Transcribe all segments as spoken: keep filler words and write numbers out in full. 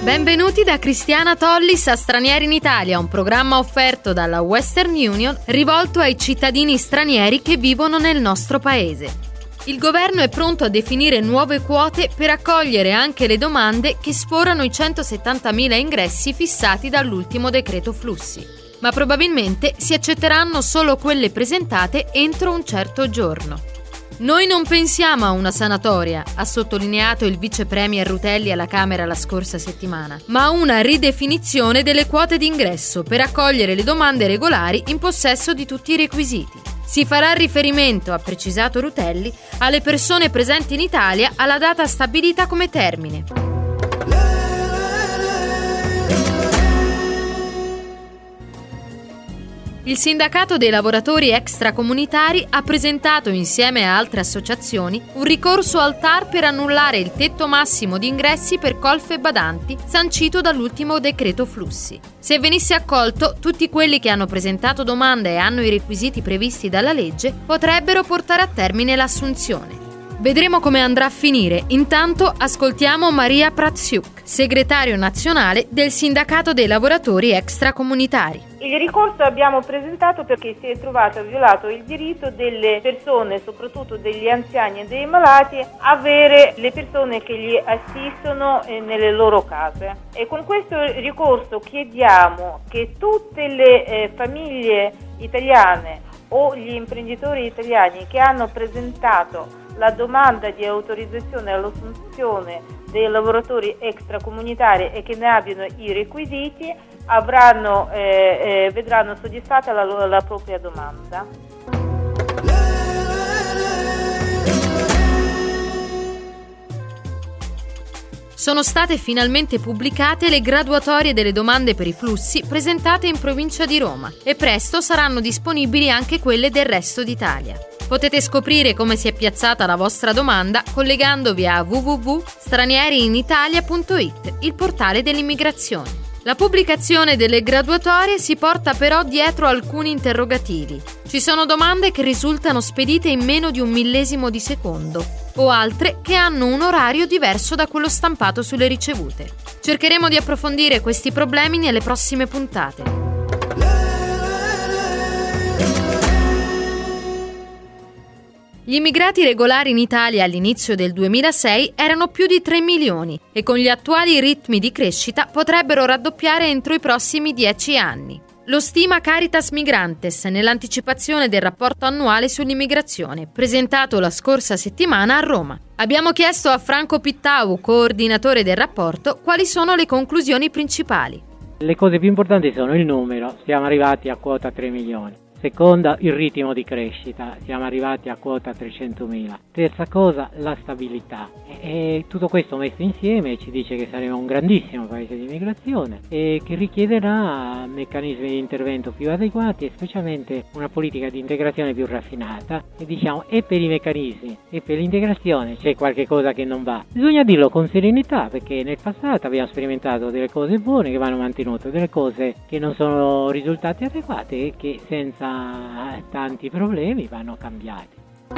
Benvenuti da Cristiana Tollis a Stranieri in Italia, un programma offerto dalla Western Union rivolto ai cittadini stranieri che vivono nel nostro paese. Il governo è pronto a definire nuove quote per accogliere anche le domande che sforano i centosettantamila ingressi fissati dall'ultimo decreto flussi. Ma probabilmente si accetteranno solo quelle presentate entro un certo giorno. Noi non pensiamo a una sanatoria, ha sottolineato il vice premier Rutelli alla Camera la scorsa settimana, ma a una ridefinizione delle quote d'ingresso per accogliere le domande regolari in possesso di tutti i requisiti. Si farà riferimento, ha precisato Rutelli, alle persone presenti in Italia alla data stabilita come termine. Il sindacato dei lavoratori extracomunitari ha presentato insieme a altre associazioni un ricorso al T A R per annullare il tetto massimo di ingressi per colf e badanti sancito dall'ultimo decreto flussi. Se venisse accolto, tutti quelli che hanno presentato domanda e hanno i requisiti previsti dalla legge potrebbero portare a termine l'assunzione. Vedremo come andrà a finire. Intanto ascoltiamo Maria Pratsiuk, segretario nazionale del sindacato dei lavoratori extracomunitari. Il ricorso abbiamo presentato perché si è trovato violato il diritto delle persone, soprattutto degli anziani e dei malati, avere le persone che li assistono nelle loro case. E con questo ricorso chiediamo che tutte le eh, famiglie italiane o gli imprenditori italiani che hanno presentato la domanda di autorizzazione all'assunzione dei lavoratori extracomunitari e che ne abbiano i requisiti avranno, eh, eh, vedranno soddisfatta la, la propria domanda. Sono state finalmente pubblicate le graduatorie delle domande per i flussi presentate in provincia di Roma e presto saranno disponibili anche quelle del resto d'Italia. Potete scoprire come si è piazzata la vostra domanda collegandovi a w w w punto stranieri in italia punto i t, il portale dell'immigrazione. La pubblicazione delle graduatorie si porta però dietro alcuni interrogativi. Ci sono domande che risultano spedite in meno di un millesimo di secondo o altre che hanno un orario diverso da quello stampato sulle ricevute. Cercheremo di approfondire questi problemi nelle prossime puntate. Gli immigrati regolari in Italia all'inizio del duemilasei erano più di tre milioni e con gli attuali ritmi di crescita potrebbero raddoppiare entro i prossimi dieci anni. Lo stima Caritas Migrantes nell'anticipazione del rapporto annuale sull'immigrazione, presentato la scorsa settimana a Roma. Abbiamo chiesto a Franco Pittau, coordinatore del rapporto, quali sono le conclusioni principali. Le cose più importanti sono il numero, siamo arrivati a quota tre milioni. Seconda, il ritmo di crescita, siamo arrivati a quota trecentomila. Terza cosa, la stabilità. E, e tutto questo messo insieme ci dice che saremo un grandissimo paese di immigrazione e che richiederà meccanismi di intervento più adeguati e specialmente una politica di integrazione più raffinata. E diciamo, e per i meccanismi e per l'integrazione c'è qualche cosa che non va. Bisogna dirlo con serenità perché nel passato abbiamo sperimentato delle cose buone che vanno mantenute, delle cose che non sono risultate adeguate e che senza tanti problemi vanno cambiati.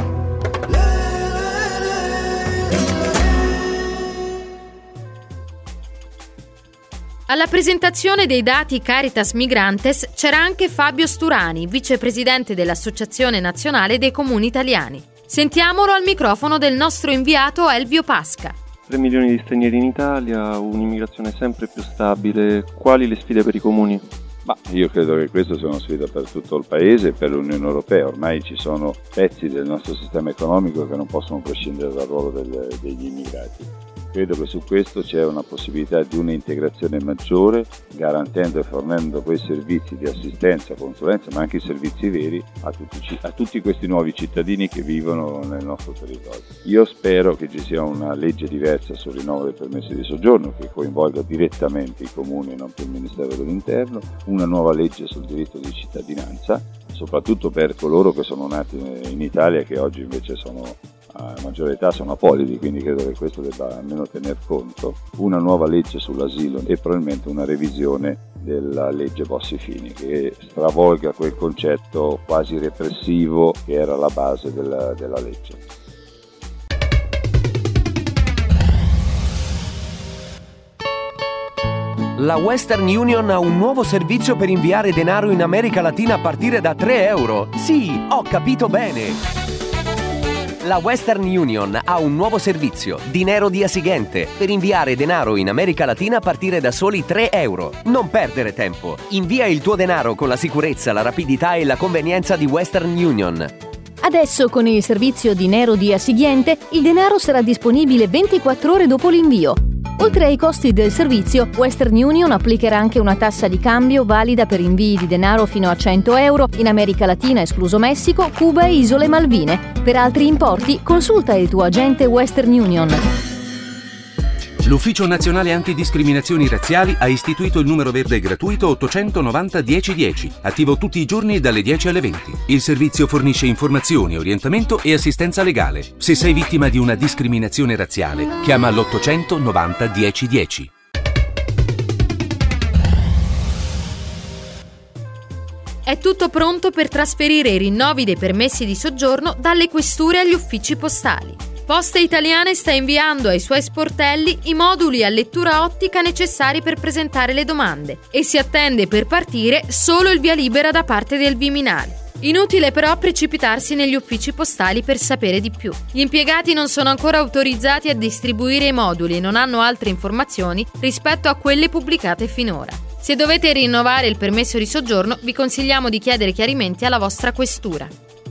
Alla presentazione dei dati Caritas Migrantes c'era anche Fabio Sturani, vicepresidente dell'Associazione Nazionale dei Comuni Italiani. Sentiamolo al microfono del nostro inviato Elvio Pasca. tre milioni di stranieri in Italia, un'immigrazione sempre più stabile. Quali le sfide per i comuni? Ma io credo che questa sia una sfida per tutto il Paese e per l'Unione Europea. Ormai ci sono pezzi del nostro sistema economico che non possono prescindere dal ruolo del, degli immigrati. Credo che su questo c'è una possibilità di un'integrazione maggiore, garantendo e fornendo quei servizi di assistenza, consulenza, ma anche i servizi veri a tutti, a tutti questi nuovi cittadini che vivono nel nostro territorio. Io spero che ci sia una legge diversa sul rinnovo del permesso di soggiorno che coinvolga direttamente i comuni e non più il Ministero dell'Interno, una nuova legge sul diritto di cittadinanza, soprattutto per coloro che sono nati in Italia e che oggi invece sono a maggiore età, sono apolidi, quindi credo che questo debba almeno tener conto, una nuova legge sull'asilo e probabilmente una revisione della legge Bossi-Fini che stravolga quel concetto quasi repressivo che era la base della, della legge. La Western Union ha un nuovo servizio per inviare denaro in America Latina a partire da tre euro. Sì, ho capito bene! La Western Union ha un nuovo servizio, Dinero Día Siguiente, per inviare denaro in America Latina a partire da soli tre euro. Non perdere tempo. Invia il tuo denaro con la sicurezza, la rapidità e la convenienza di Western Union. Adesso con il servizio Dinero Día Siguiente il denaro sarà disponibile ventiquattro ore dopo l'invio. Oltre ai costi del servizio, Western Union applicherà anche una tassa di cambio valida per invii di denaro fino a cento euro in America Latina, escluso Messico, Cuba e Isole Malvine. Per altri importi, consulta il tuo agente Western Union. L'Ufficio Nazionale Antidiscriminazioni Razziali ha istituito il numero verde gratuito ottocentonovanta dieci dieci, attivo tutti i giorni dalle dieci alle venti. Il servizio fornisce informazioni, orientamento e assistenza legale. Se sei vittima di una discriminazione razziale, chiama l'ottocentonovanta dieci dieci. È tutto pronto per trasferire i rinnovi dei permessi di soggiorno dalle questure agli uffici postali. Poste Italiane sta inviando ai suoi sportelli i moduli a lettura ottica necessari per presentare le domande e si attende per partire solo il via libera da parte del Viminale. Inutile però precipitarsi negli uffici postali per sapere di più. Gli impiegati non sono ancora autorizzati a distribuire i moduli e non hanno altre informazioni rispetto a quelle pubblicate finora. Se dovete rinnovare il permesso di soggiorno, vi consigliamo di chiedere chiarimenti alla vostra questura.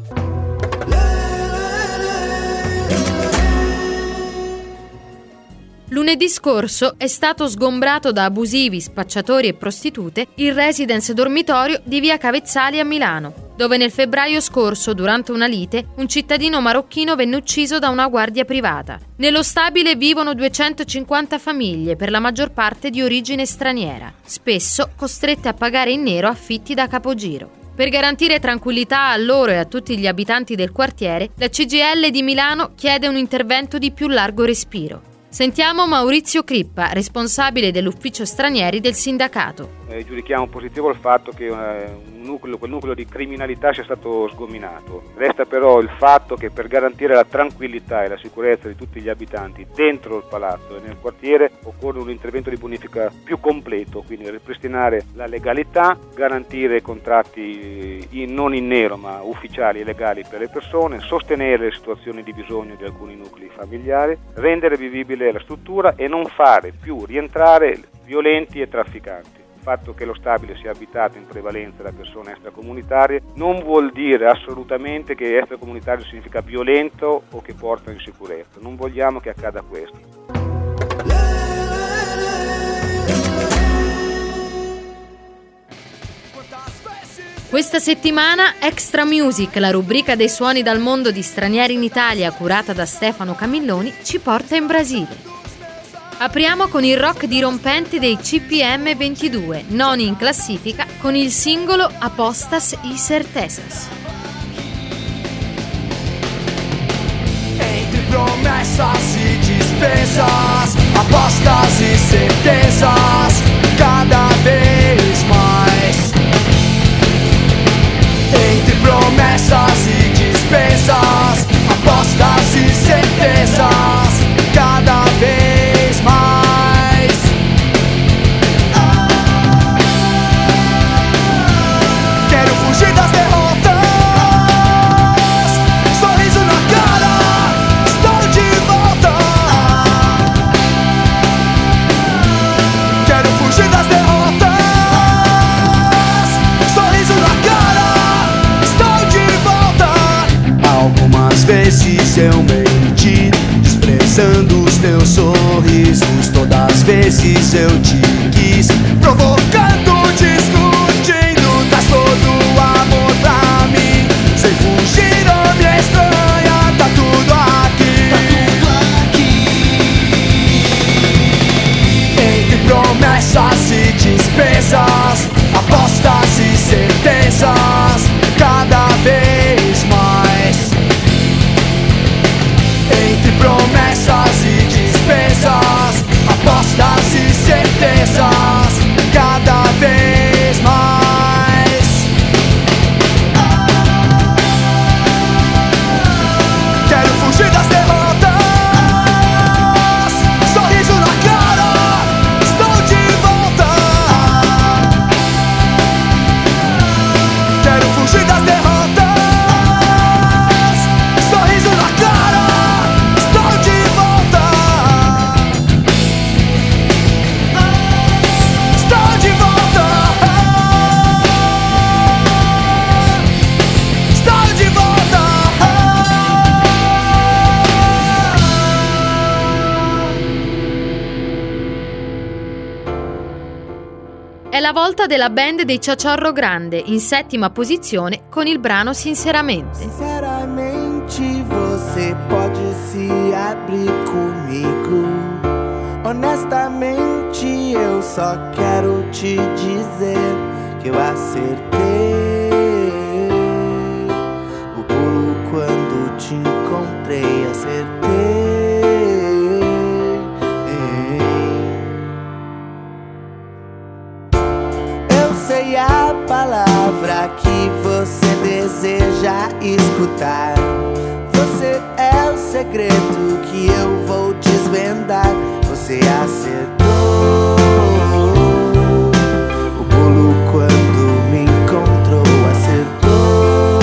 Lunedì scorso è stato sgombrato da abusivi, spacciatori e prostitute il residence dormitorio di via Cavezzali a Milano, dove nel febbraio scorso, durante una lite, un cittadino marocchino venne ucciso da una guardia privata. Nello stabile vivono duecentocinquanta famiglie, per la maggior parte di origine straniera, spesso costrette a pagare in nero affitti da capogiro. Per garantire tranquillità a loro e a tutti gli abitanti del quartiere, la C G I L di Milano chiede un intervento di più largo respiro. Sentiamo Maurizio Crippa, responsabile dell'ufficio stranieri del sindacato. Eh, giudichiamo positivo il fatto che eh, un nucleo, quel nucleo di criminalità sia stato sgominato. Resta però il fatto che per garantire la tranquillità e la sicurezza di tutti gli abitanti dentro il palazzo e nel quartiere occorre un intervento di bonifica più completo, quindi ripristinare la legalità, garantire contratti in, non in nero ma ufficiali e legali per le persone, sostenere le situazioni di bisogno di alcuni nuclei familiari, rendere vivibile la struttura e non fare più rientrare violenti e trafficanti. Il fatto che lo stabile sia abitato in prevalenza da persone extracomunitarie non vuol dire assolutamente che extracomunitario significa violento o che porta insicurezza. Non vogliamo che accada questo. Questa settimana Extra Music, la rubrica dei suoni dal mondo di Stranieri in Italia curata da Stefano Camilloni, ci porta in Brasile. Apriamo con il rock dirompente dei C P M ventidue, noni in classifica con il singolo Apostas y Certezas. Entre promessas e despesas, apostas e certezas, cada vez mais. Entre promessas e despesas, apostas e certezas, cada vez mais. Quero fugir das derrotas, sorriso na cara, estou de volta. Quero fugir das derrotas, sorriso na cara, estou de volta. Algumas vezes eu menti, desprezando os teus sorrisos. Todas as vezes eu te quis, provocando, discutindo. Das todo o amor pra mim, sem fugir ou me estranha. Tá tudo aqui, tá tudo aqui. Entre promessas e despesas, apostas e certezas, cada vez mais. Entre promessas e despesas, apostas e certezas, cada vez la volta della band dei Ciociorro Grande, in settima posizione con il brano Sinceramente. Sinceramente você pode se abrir comigo. Honestamente eu só quero te dizer que eu acertei o pulo quando te encontrei, acertei. Eu sei a palavra que você deseja escutar. Você é o segredo que eu vou desvendar. Você acertou o pulo quando me encontrou, acertou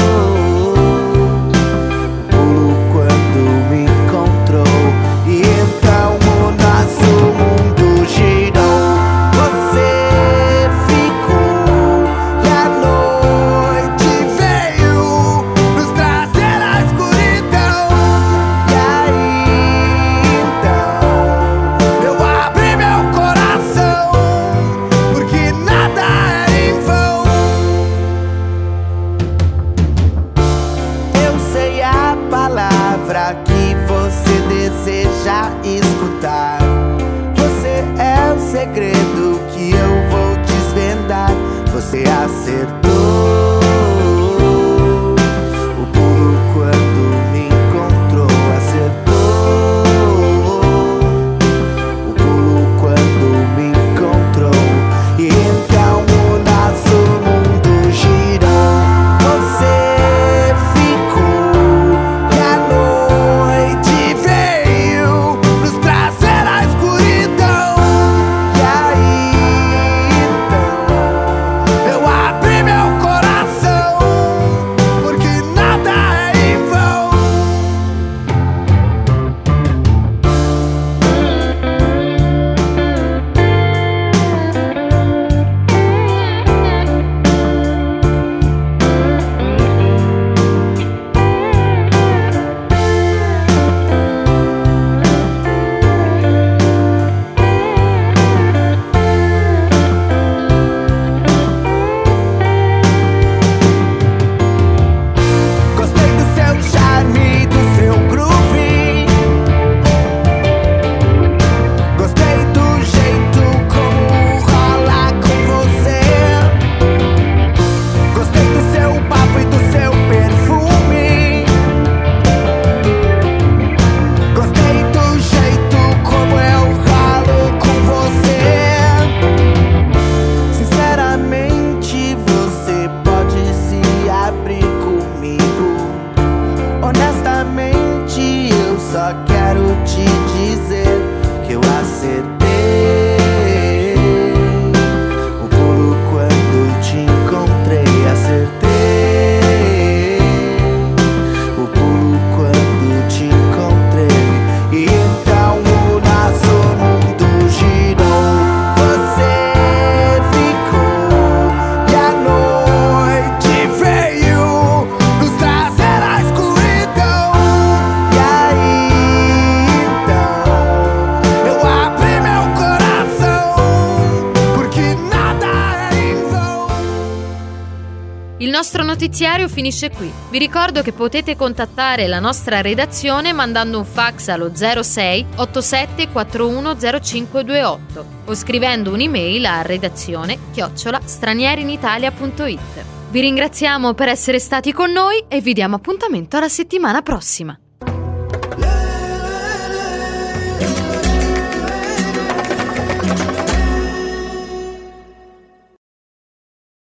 o pulo quando me encontrou. E então o nosso mundo girou. Você ficou e a noite veio nos trazer a escuridão. E aí então eu abri meu coração, porque nada é em vão. Eu sei a palavra que você deseja escutar. Você é o segredo que eu vou desvendar. Você acertou o pulo quando me encontrou, acertou o pulo quando me encontrou. E então o nosso mundo girou. Você ficou e a noite veio nos trazer a escuridão. E aí então eu abri meu coração, porque nada é em vão. Gostei do seu charme, do seu groove. Gostei do jeito como rola com você. Gostei do seu papo e do seu perfume. Gostei do jeito como eu rolo com você. Sinceramente você pode se abrir comigo. Honestamente eu só quero te dizer que eu acertei o pulo quando te encontrei, acertei o pulo quando te encontrei. E então o nosso mundo girou. Você ficou e a noite veio nos trazer a escuridão. E aí então eu abri meu coração, porque nada é em vão. Il nostro notiziario finisce qui. Vi ricordo che potete contattare la nostra redazione mandando un fax allo zero sei ottantasette quarantuno zero cinque ventotto o scrivendo un'email a redazione chiocciola stranierinitalia punto it. Vi ringraziamo per essere stati con noi e vi diamo appuntamento alla settimana prossima.